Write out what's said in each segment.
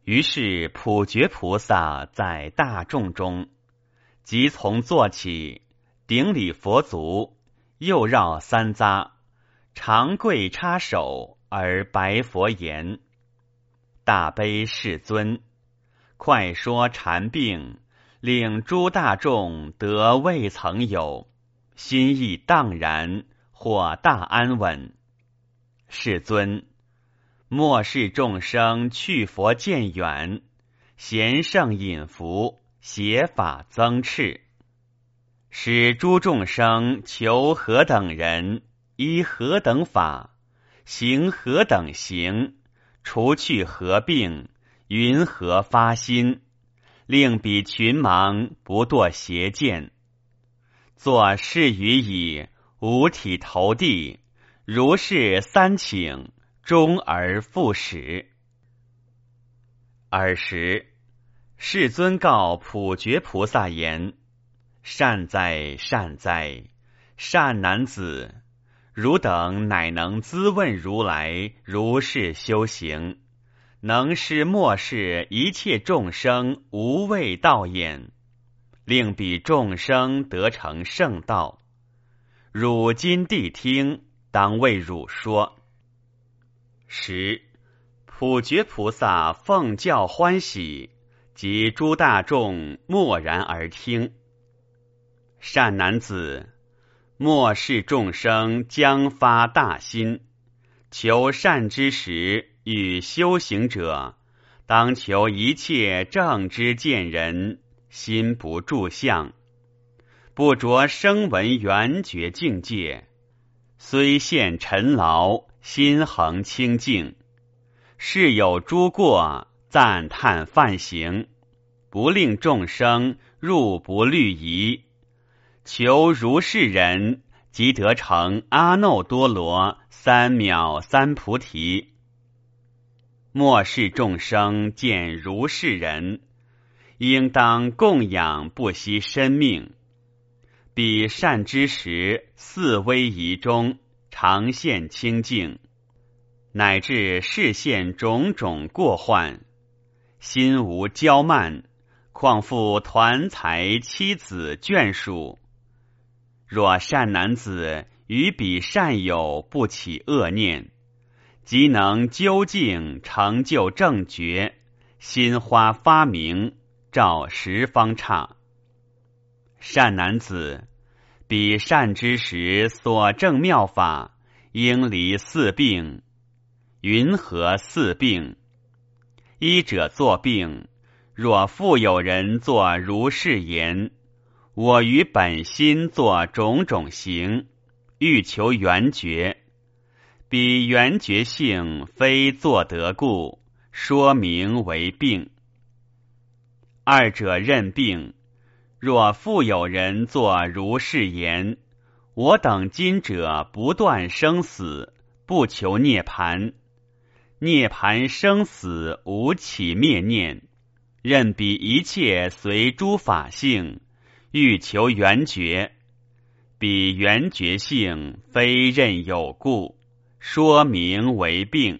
于是普觉菩萨在大众中，即从坐起，顶礼佛足，又绕三匝，长跪插手，而白佛言：大悲世尊，快说禅病，令诸大众得未曾有，心意荡然，或大安稳。世尊，末世众生去佛渐远，贤圣隐伏，邪法增炽，使诸众生求何等人，依何等法，行何等行，除去何病，云何发心，令彼群盲不堕邪见。作是语已，五体投地，如是三请，终而复始。尔时，世尊告普觉菩萨言：善哉，善哉，善男子！汝等乃能咨问如来如是修行，能使末世一切众生无畏道眼，令彼众生得成圣道。汝今谛听，当为汝说。时，普觉菩萨奉教欢喜，及诸大众默然而听。善男子，末世众生将发大心，求善之时，与修行者，当求一切正知见人，心不住相，不着声闻缘觉境界，虽现尘劳，心恒清净。是有诸过，赞叹犯行，不令众生入不虑疑，求如是人，即得成阿耨多罗三藐三菩提。末世众生见如是人，应当供养不惜生命，彼善知识四威仪中，常现清净，乃至视现种种过患，心无骄慢，况复团财妻子眷属。若善男子与彼善友不起恶念，即能究竟成就正觉，心花发明，照十方刹。善男子，彼善知识所证妙法，应离四病。云何四病？一者作病，若复有人作如是言：我于本心作种种行，欲求圆觉，彼圆觉性非作得故，说名为病。二者认病，若复有人作如是言：我等今者不断生死，不求涅槃，涅槃生死无起灭念，任彼一切随诸法性，欲求圆觉，彼圆觉性非任有故，说名为病。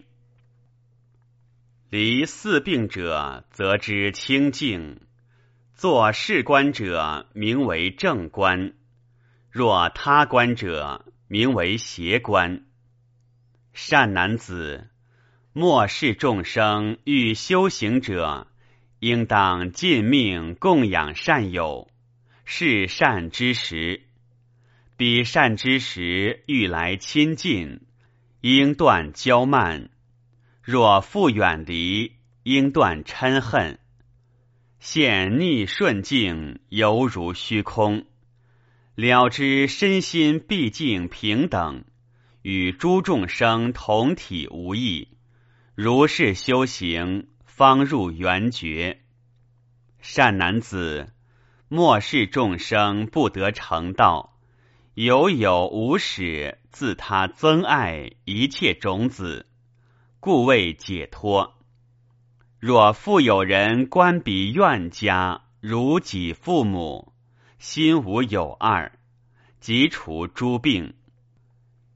离四病者，则知清净。作是观者，名为正观；若他观者，名为邪观。善男子，末世众生欲修行者，应当尽命供养善友，是善之时。彼善之时欲来亲近，应断骄慢；若复远离，应断嗔恨。现逆顺境，犹如虚空，了知身心毕竟平等，与诸众生同体无异，如是修行，方入圆觉。善男子，末世众生不得成道，有无始自他增爱一切种子，故谓解脱。若复有人观彼怨家，如己父母，心无有二，即除诸病。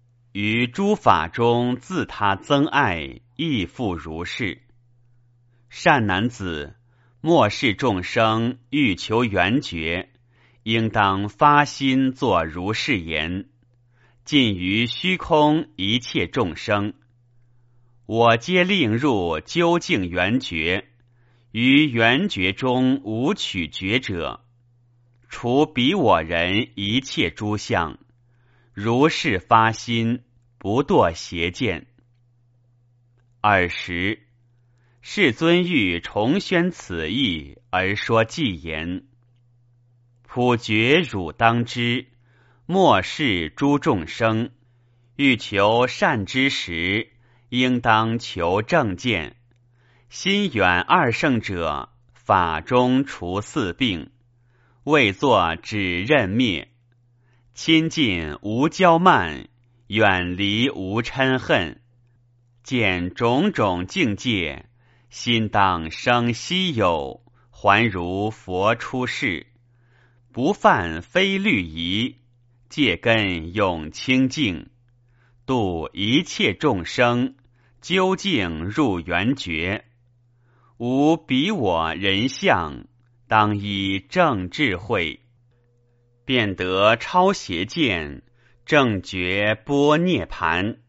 于诸法中自他增爱，亦复如是。 善男子，末世众生欲求圆觉，应当发心作如是言：尽于虚空一切众生，我皆令入究竟圆觉，于圆觉中无取觉者，除彼我人一切诸相，如是发心，不堕邪见。20. 世尊欲重宣此义，而说偈言：普觉汝当知，末世诸众生，欲求善知识，应当求正见。心远二圣者，法中除四病，未作止任灭。亲近无骄慢，远离无嗔恨。见种种境界，心当生希有，还如佛出世。不犯非律仪，戒根永清净，度一切众生，究竟入圆觉。无彼我人相，当依正智慧，便得超邪见，正觉般涅盘。